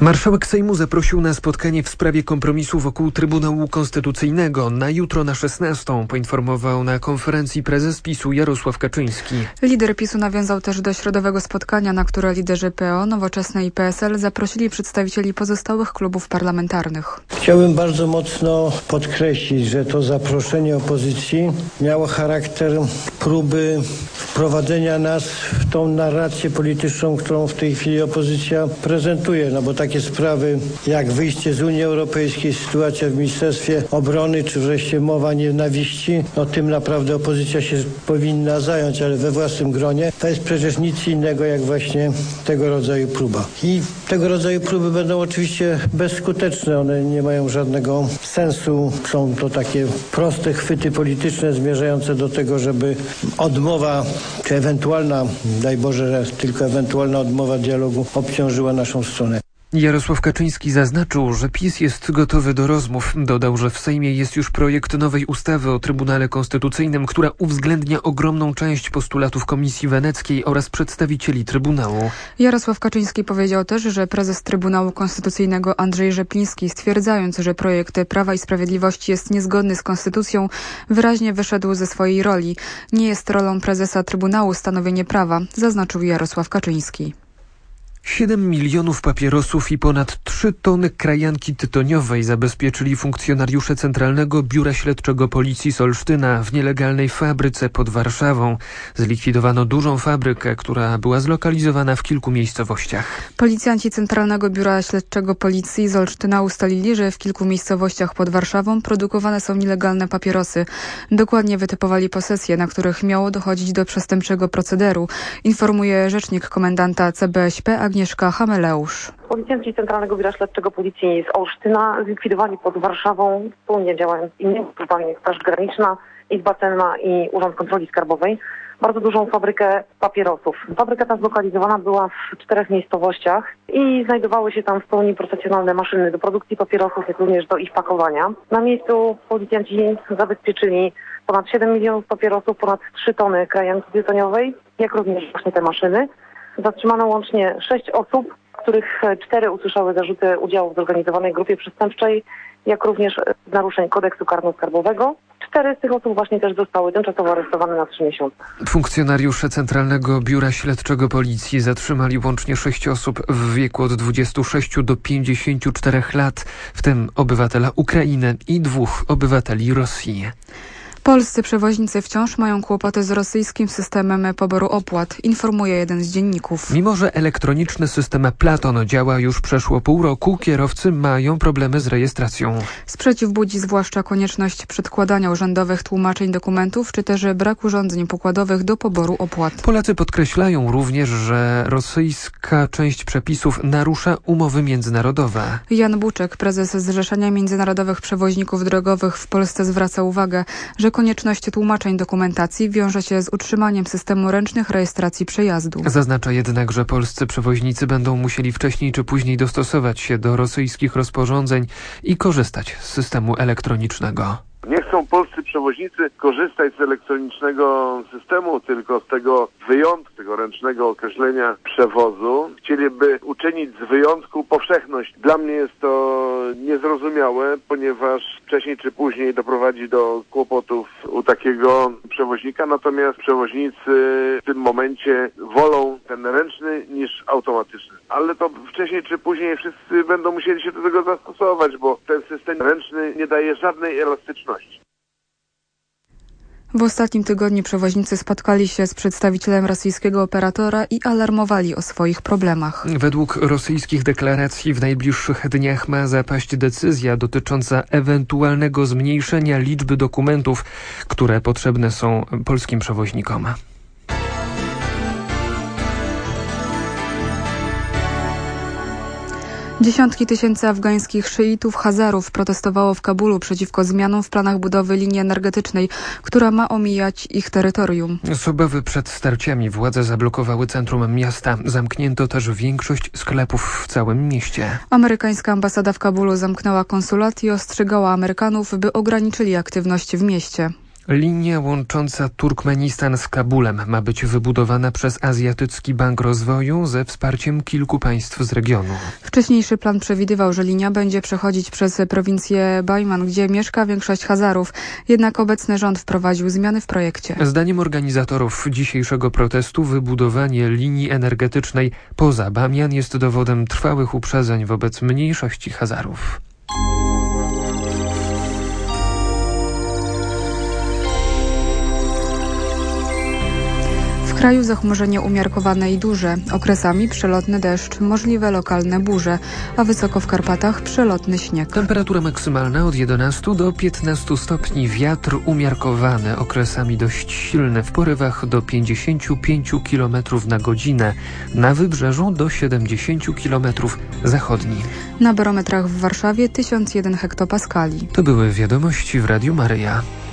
Marszałek Sejmu zaprosił na spotkanie w sprawie kompromisu wokół Trybunału Konstytucyjnego na jutro na 16:00, poinformował na konferencji prezes PiS-u Jarosław Kaczyński. Lider PiS-u nawiązał też do środowego spotkania, na które liderzy PO, Nowoczesnej i PSL zaprosili przedstawicieli pozostałych klubów parlamentarnych. Chciałbym bardzo mocno podkreślić, że to zaproszenie opozycji miało charakter próby wprowadzenia nas w tą narrację polityczną, którą w tej chwili opozycja prezentuje, bo takie sprawy jak wyjście z Unii Europejskiej, sytuacja w Ministerstwie Obrony, czy wreszcie mowa nienawiści, tym naprawdę opozycja się powinna zająć, ale we własnym gronie. To jest przecież nic innego jak właśnie tego rodzaju próba. I tego rodzaju próby będą oczywiście bezskuteczne, one nie mają żadnego sensu. Są to takie proste chwyty polityczne zmierzające do tego, żeby odmowa, czy ewentualna, daj Boże, że tylko ewentualna odmowa dialogu obciążyła naszą stronę. Jarosław Kaczyński zaznaczył, że PiS jest gotowy do rozmów. Dodał, że w Sejmie jest już projekt nowej ustawy o Trybunale Konstytucyjnym, która uwzględnia ogromną część postulatów Komisji Weneckiej oraz przedstawicieli Trybunału. Jarosław Kaczyński powiedział też, że prezes Trybunału Konstytucyjnego Andrzej Rzepliński, stwierdzając, że projekt Prawa i Sprawiedliwości jest niezgodny z Konstytucją, wyraźnie wyszedł ze swojej roli. Nie jest rolą prezesa Trybunału stanowienie prawa, zaznaczył Jarosław Kaczyński. 7 milionów papierosów i ponad 3 tony krajanki tytoniowej zabezpieczyli funkcjonariusze Centralnego Biura Śledczego Policji z Olsztyna w nielegalnej fabryce pod Warszawą. Zlikwidowano dużą fabrykę, która była zlokalizowana w kilku miejscowościach. Policjanci Centralnego Biura Śledczego Policji z Olsztyna ustalili, że w kilku miejscowościach pod Warszawą produkowane są nielegalne papierosy. Dokładnie wytypowali posesje, na których miało dochodzić do przestępczego procederu, informuje rzecznik komendanta CBŚP Agnieszka Hameleusz. Policjanci Centralnego Biura Śledczego Policji z Olsztyna zlikwidowali pod Warszawą, wspólnie działając z innymi służbami, jak Straż Graniczna, Izba Celna i Urząd Kontroli Skarbowej, bardzo dużą fabrykę papierosów. Fabryka ta zlokalizowana była w 4 miejscowościach i znajdowały się tam w pełni profesjonalne maszyny do produkcji papierosów, jak również do ich pakowania. Na miejscu policjanci zabezpieczyli ponad 7 milionów papierosów, ponad 3 tony krajanki tytoniowej, jak również właśnie te maszyny. Zatrzymano łącznie 6 osób, których 4 usłyszały zarzuty udziału w zorganizowanej grupie przestępczej, jak również naruszeń kodeksu karno-skarbowego. 4 z tych osób właśnie też zostały tymczasowo aresztowane na 3 miesiące. Funkcjonariusze Centralnego Biura Śledczego Policji zatrzymali łącznie 6 osób w wieku od 26 do 54 lat, w tym obywatela Ukrainy i 2 obywateli Rosji. Polscy przewoźnicy wciąż mają kłopoty z rosyjskim systemem poboru opłat, informuje jeden z dzienników. Mimo że elektroniczny system Platon działa już przeszło pół roku, kierowcy mają problemy z rejestracją. Sprzeciw budzi zwłaszcza konieczność przedkładania urzędowych tłumaczeń dokumentów, czy też brak urządzeń pokładowych do poboru opłat. Polacy podkreślają również, że rosyjska część przepisów narusza umowy międzynarodowe. Jan Buczek, prezes Zrzeszenia Międzynarodowych Przewoźników Drogowych w Polsce, zwraca uwagę, że konieczność tłumaczeń dokumentacji wiąże się z utrzymaniem systemu ręcznych rejestracji przejazdu. Zaznacza jednak, że polscy przewoźnicy będą musieli wcześniej czy później dostosować się do rosyjskich rozporządzeń i korzystać z systemu elektronicznego. Nie chcą polscy przewoźnicy korzystać z elektronicznego systemu, tylko z tego wyjątku, tego ręcznego określenia przewozu. Chcieliby uczynić z wyjątku powszechność. Dla mnie jest to niezrozumiałe, ponieważ wcześniej czy później doprowadzi do kłopotów u takiego przewoźnika, natomiast przewoźnicy w tym momencie wolą ten ręczny niż automatyczny. Ale to wcześniej czy później wszyscy będą musieli się do tego zastosować, bo ten system ręczny nie daje żadnej elastyczności. W ostatnim tygodniu przewoźnicy spotkali się z przedstawicielem rosyjskiego operatora i alarmowali o swoich problemach. Według rosyjskich deklaracji w najbliższych dniach ma zapaść decyzja dotycząca ewentualnego zmniejszenia liczby dokumentów, które potrzebne są polskim przewoźnikom. Dziesiątki tysięcy afgańskich szyitów Hazarów protestowało w Kabulu przeciwko zmianom w planach budowy linii energetycznej, która ma omijać ich terytorium. Z obawy przed starciami władze zablokowały centrum miasta. Zamknięto też większość sklepów w całym mieście. Amerykańska ambasada w Kabulu zamknęła konsulat i ostrzegała Amerykanów, by ograniczyli aktywność w mieście. Linia łącząca Turkmenistan z Kabulem ma być wybudowana przez Azjatycki Bank Rozwoju ze wsparciem kilku państw z regionu. Wcześniejszy plan przewidywał, że linia będzie przechodzić przez prowincję Bajman, gdzie mieszka większość Hazarów. Jednak obecny rząd wprowadził zmiany w projekcie. Zdaniem organizatorów dzisiejszego protestu wybudowanie linii energetycznej poza Bamian jest dowodem trwałych uprzedzeń wobec mniejszości Hazarów. W kraju zachmurzenie umiarkowane i duże, okresami przelotny deszcz, możliwe lokalne burze, a wysoko w Karpatach przelotny śnieg. Temperatura maksymalna od 11 do 15 stopni, wiatr umiarkowany, okresami dość silny, w porywach do 55 km na godzinę, na wybrzeżu do 70 km zachodni. Na barometrach w Warszawie 1001 hektopaskali. To były wiadomości w Radiu Maryja.